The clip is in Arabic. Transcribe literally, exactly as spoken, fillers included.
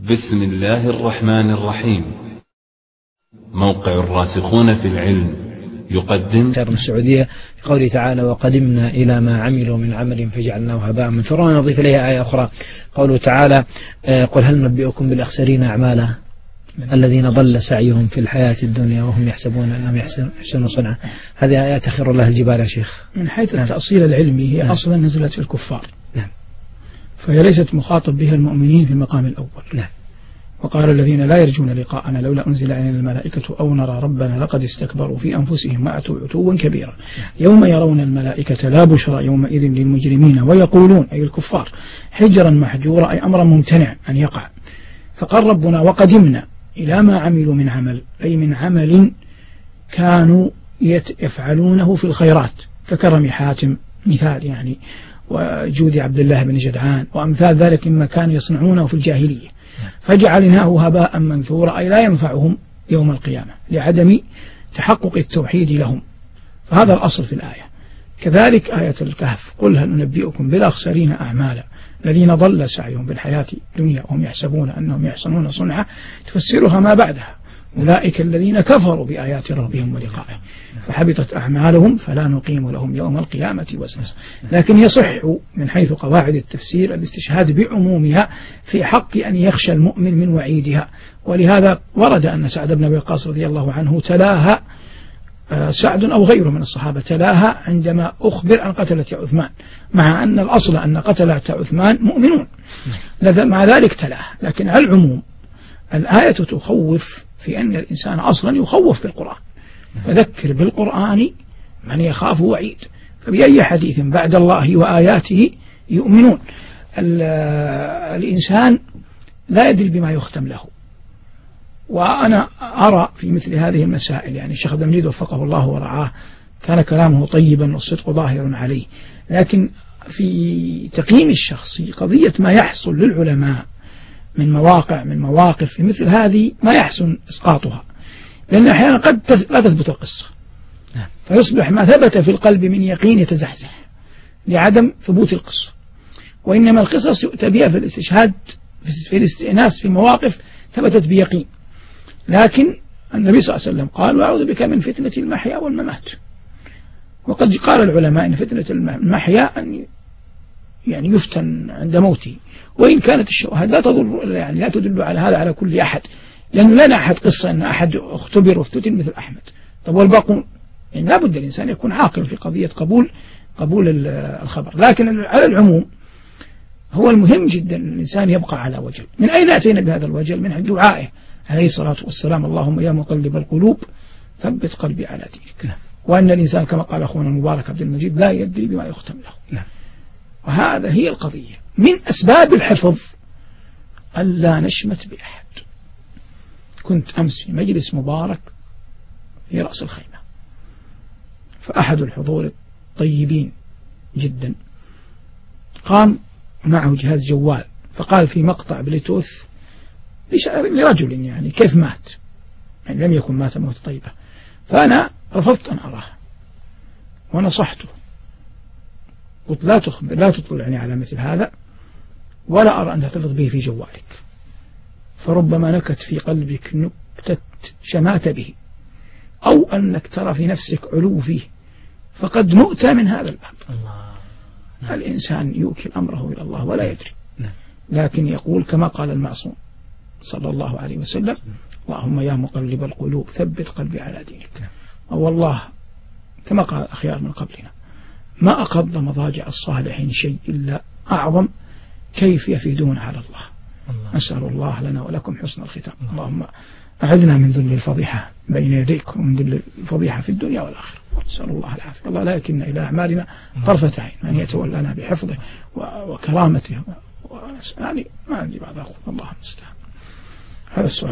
بسم الله الرحمن الرحيم. موقع الراسخون في العلم يقدم خير السعودية في قوله تعالى: وقدمنا إلى ما عملوا من عمل فجعلناه هباء منثورا. نضيف إليها آية أخرى قوله تعالى: قل هل ننبئكم بالأخسرين أعمالا الذين ضل سعيهم في الحياة الدنيا وهم يحسبون أنهم يحسنون صنعا. هذه آيات تخر الله الجبال يا شيخ. من حيث نعم. التأصيل العلمي هي نعم. أصلا نزلت في الكفار. نعم. فهي ليست مخاطب بها المؤمنين في المقام الأول. نعم. وقال الذين لا يرجون لقاءنا لولا أنزل علينا الملائكة أو نرى ربنا لقد استكبروا في أنفسهم وأتوا عتوا كبيرا. يوم يرون الملائكة لا بشرى يومئذ للمجرمين ويقولون أي الكفار حجرا محجورا أي أمرا ممتنع أن يقع. فقال ربنا: وقدمنا إلى ما عملوا من عمل، أي من عمل كانوا يفعلونه في الخيرات ككرم حاتم مثال يعني، وجود عبد الله بن جدعان وأمثال ذلك مما كانوا يصنعونه في الجاهلية، فجعلناه هباء منثورا أي لا ينفعهم يوم القيامة لعدم تحقق التوحيد لهم. فهذا الأصل في الآية. كذلك آية الكهف: قل هل ننبئكم بالأخسرين أعمالا الذين ضل سعيهم في الحياة الدنيا وهم يحسبون أنهم يحسنون صنعا، تفسرها ما بعدها: أولئك الذين كفروا بآيات ربهم ولقائه فحبطت أعمالهم فلا نقيم لهم يوم القيامة وزنا. لكن يصح من حيث قواعد التفسير الاستشهاد بعمومها في حق أن يخشى المؤمن من وعيدها. ولهذا ورد أن سعد بن أبي وقاص رضي الله عنه تلاها سعد أو غيره من الصحابة تلاها عندما أخبر عن قتلة عثمان، مع أن الأصل أن قتلة عثمان مؤمنون، مع ذلك تلاها. لكن على العموم الآية تخوف في أن الإنسان أصلا يخوف بالقرآن، فذكر بالقرآن من يخاف وعيد. فبأي حديث بعد الله وآياته يؤمنون؟ الإنسان لا يدري بما يختم له. وأنا أرى في مثل هذه المسائل يعني الشيخ عبد المجيد وفقه الله ورعاه كان كلامه طيبا والصدق ظاهر عليه، لكن في تقييم الشخص قضية ما يحصل للعلماء من مواقع من مواقف في مثل هذه ما يحسن إسقاطها، لأن أحيانا قد لا تثبت القصة فيصبح ما ثبت في القلب من يقين يتزحزح لعدم ثبوت القصة. وإنما القصص يؤتى بها في الاستشهاد في الاستئناس في مواقف ثبتت بيقين. لكن النبي صلى الله عليه وسلم قال: وأعوذ بك من فتنة المحيا والممات. وقد قال العلماء إن فتنة المحيا أن يعني يفتن عند موته، وإن كانت الشواهد لا تدل يعني لا تدل على هذا على كل أحد، لأن لا نعهد قصة أن أحد اختبر وافتتن مثل أحمد. طب والباقون يعني لا بد الإنسان يكون عاقل في قضية قبول قبول الخبر. لكن على العموم هو المهم جدا أن الإنسان يبقى على وجل. من أين أتينا بهذا الوجل؟ من دعائه عليه الصلاة والسلام: اللهم يا مقلب القلوب ثبت قلبي على دينك. وأن الإنسان كما قال أخونا المبارك عبد المجيد لا يدري بما يختم له. وهذا هي القضية. من أسباب الحفظ ألا نشمت بأحد. كنت أمس في مجلس مبارك في رأس الخيمة، فأحد الحضور الطيبين جدا قام معه جهاز جوال، فقال في مقطع بلوتوث لرجل يعني كيف مات، يعني لم يكن مات موت طيبة. فأنا رفضت أن أراه ونصحته، قلت: لا تخبر لا تطلعني على مثل هذا، ولا أرى أن تحتفظ به في جوالك، فربما نكت في قلبك نكتة شمات به، أو أنك ترى في نفسك علو فيه، فقد نؤتى من هذا الباب. الله. الإنسان يوكل أمره إلى الله ولا يدري، لكن يقول كما قال المعصوم صلى الله عليه وسلم: اللهم يا مقلب القلوب ثبت قلبي على دينك. والله كما قال الأخيار من قبلنا: ما أقض مضاجع الصالحين شيء إلا أعظم كيف يفيدون على الله. الله. نسأل الله لنا ولكم حسن الختام. الله. اللهم أعذنا من ذل الفضيحة بين يديك ومن ذل الفضيحة في الدنيا والآخرة. نسأل الله العافية. الله لا يكلنا إلى أعمالنا طرفة عين، من يتولنا بحفظه وكرامته. يعني ما عندي بعد أقول الله المستعان. هذا السؤال.